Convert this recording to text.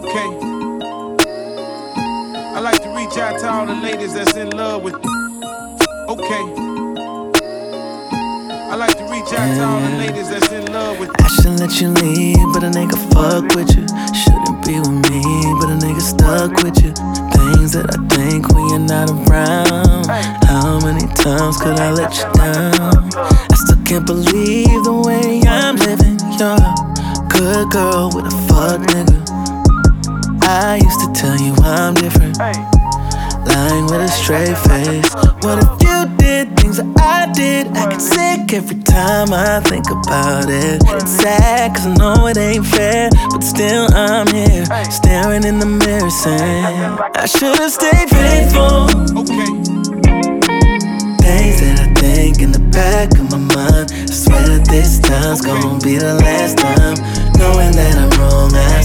Okay. I like to reach out to all the ladies that's in love with me. Okay. I like to reach out to all the ladies that's in love with me. I should let you leave, but a nigga fuck with you. Shouldn't be with me, but a nigga stuck with you. Things that I think when you're not around. How many times could I let you down? I still can't believe the way I'm living. You're a good girl with a fuck nigga. I used to tell you I'm different, lying with a straight face. What if you did things that I did? I get sick every time I think about it. It's sad cause I know it ain't fair, but still I'm here, staring in the mirror saying I should've stayed faithful. Okay. Things that I think in the back of my mind, I swear that this time's gonna be the last time. Knowing that I'm wrong, I